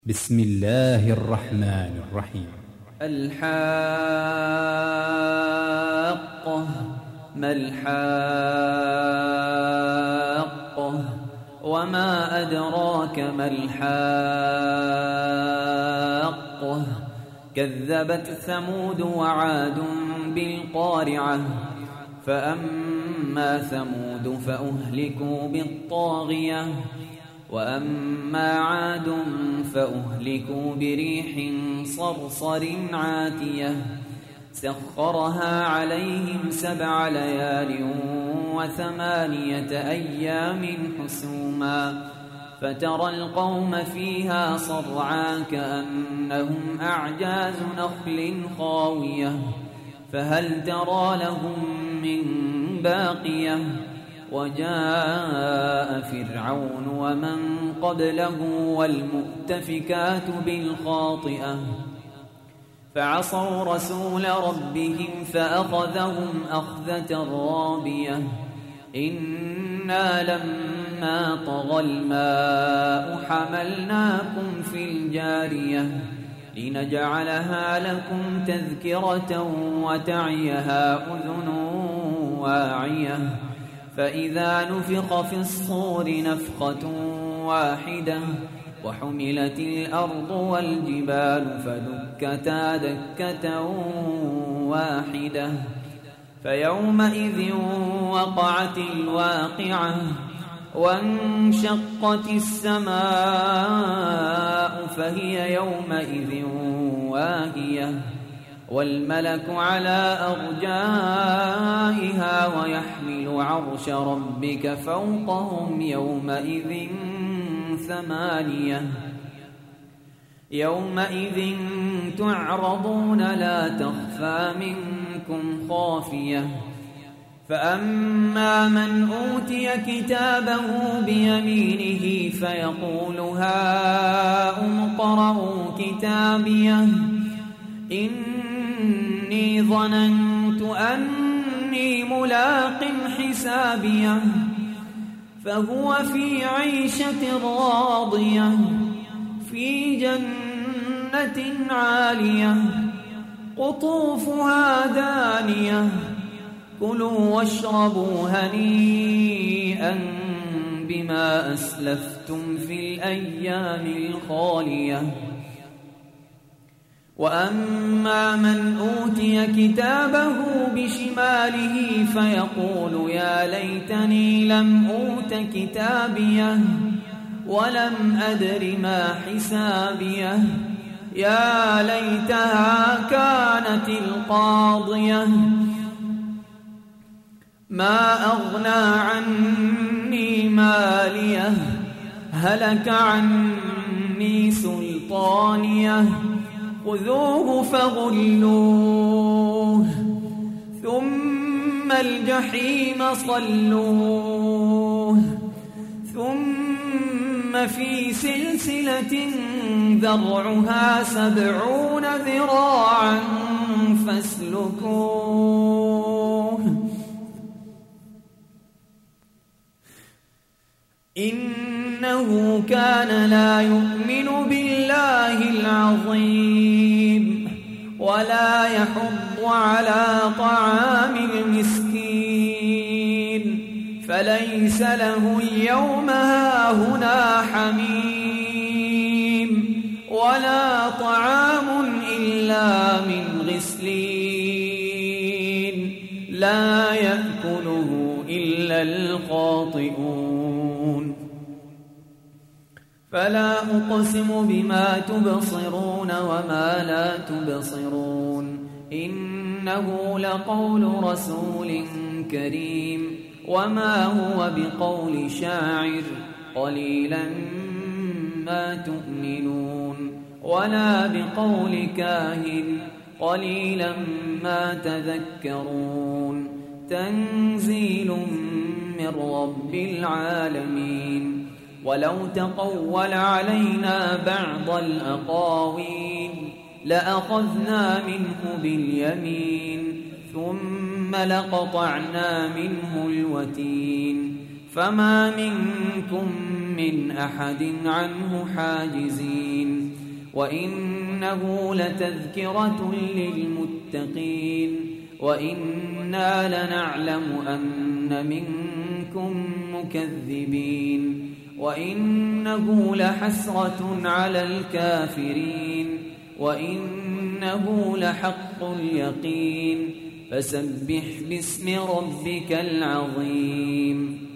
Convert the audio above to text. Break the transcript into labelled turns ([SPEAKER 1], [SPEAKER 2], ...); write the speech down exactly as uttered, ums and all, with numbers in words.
[SPEAKER 1] بسم الله الرحمن الرحيم.
[SPEAKER 2] الحاقة. ما الحاقة وما أدراك ما الحاقة. كذبت ثمود وعاد بالقارعة. فأما ثمود فأهلكوا بالطاغية وأما عاد فأهلكوا بريح صرصر عاتية سخرها عليهم سبع ليال وثمانية أيام حسوما فترى القوم فيها صرعا كأنهم أعجاز نخل خاوية فهل ترى لهم من باقية. وجاء فرعون ومن قبله والمؤتفكات بالخاطئة فعصوا رسول ربهم فأخذهم أخذة رابية. إنا لما طغى الماء حملناكم في الجارية لنجعلها لكم تذكرة وتعيها أذن واعية. فإذا نفخ في الصور نفخة واحدة وحملت الأرض والجبال فدكتا دكة واحدة فيومئذ وقعت الواقعة وانشقت السماء فهي يومئذ واهية والملك على أرجائها ويحمل عرش ربك فوقهم يومئذ ثمانية. يومئذ تعرضون لا تخفى منكم خافية. فأما من أوتي كتابه بيمينه فيقول هاؤم اقرءوا كتابيه إني ظننت أني ملاق حسابيه فهو في عيشة راضية في جنة عالية قطوفها دانية كلوا واشربوا هنيئا بما أسلفتم في الأيام الخالية. وأما من أوتي كتابه بشماله فيقول يا ليتني لم أوت كتابيه ولم أدر ما حسابيه يا ليتها كانت القاضية ما أغنى عني ماليه هلك عني سلطانيه خذوه فغلوه ثم الجحيم صلوه ثم في سلسلة ذرعها سبعون ذراعا فاسلكوه إنه كان لا يؤمن بالله العظيم ولا يحض على طعام المسكين فليس له اليوم هاهنا حميم ولا طعام إلا من غسلين لا يأكله إلا الخاطئون. فلا أقسم بما تبصرون وما لا تبصرون إنه لقول رسول كريم وما هو بقول شاعر قليلا ما تؤمنون ولا بقول كاهن قليلا ما تذكرون تنزيل من رب العالمين. ولو تقول علينا بعض الأقاويل لأخذنا منه باليمين ثم لقطعنا منه الوتين فما منكم من أحد عنه حاجزين وإنه لتذكرة للمتقين وإنا لنعلم أن منكم مكذبين وإنه لحسرة على الكافرين وإنه لحق اليقين فسبح باسم ربك العظيم